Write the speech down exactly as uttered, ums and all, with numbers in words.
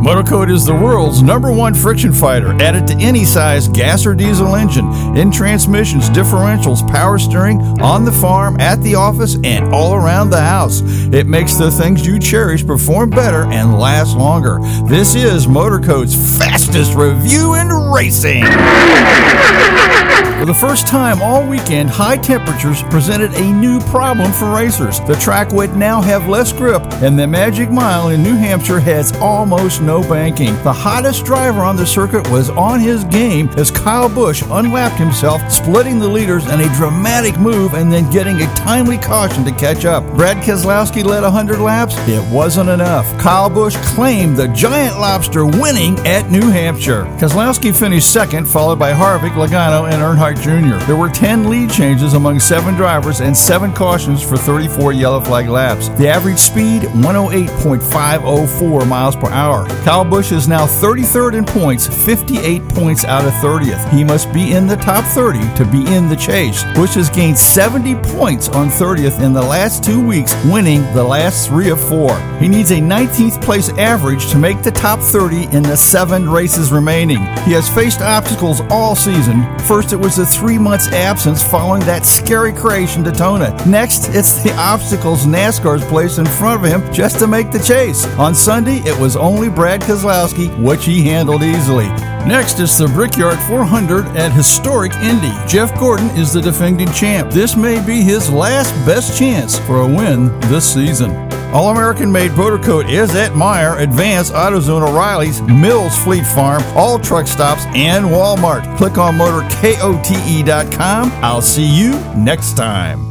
Motorcoat is the world's number one friction fighter. Add it to any size gas or diesel engine, in transmissions, differentials, power steering, on the farm, at the office, and all around the house. It makes the things you cherish perform better and last longer. This is Motorcoat's fastest review in racing. For the first time all weekend, high temperatures presented a new problem for racers. The track would now have less grip, and the Magic Mile in New Hampshire has almost no banking. The hottest driver on the circuit was on his game as Kyle Busch unlapped himself, splitting the leaders in a dramatic move and then getting a timely caution to catch up. Brad Keselowski led one hundred laps. It wasn't enough. Kyle Busch claimed the Giant Lobster, winning at New Hampshire. Keselowski finished second, followed by Harvick, Logano, and Earnhardt Junior There were ten lead changes among seven drivers and seven cautions for thirty-four yellow flag laps. The average speed, one oh eight point five oh four miles per hour. Kyle Busch is now thirty-third in points, fifty-eight points out of thirtieth. He must be in the top thirty to be in the chase. Busch has gained seventy points on thirtieth in the last two weeks, winning the last three of four. He needs a nineteenth place average to make the top thirty in the seven races remaining. He has faced obstacles all season. First, it was a three months absence following that scary crash in Daytona. Next, it's the obstacles NASCAR's placed in front of him just to make the chase. On Sunday, it was only Brad Keselowski, which he handled easily. Next is the Brickyard four hundred at historic Indy. Jeff Gordon is the defending champ. This may be his last best chance for a win this season. All-American-made Motorcoat is at Meyer, Advance, AutoZone, O'Reilly's, Mills Fleet Farm, all truck stops, and Walmart. Click on motor cote dot com. I'll see you next time.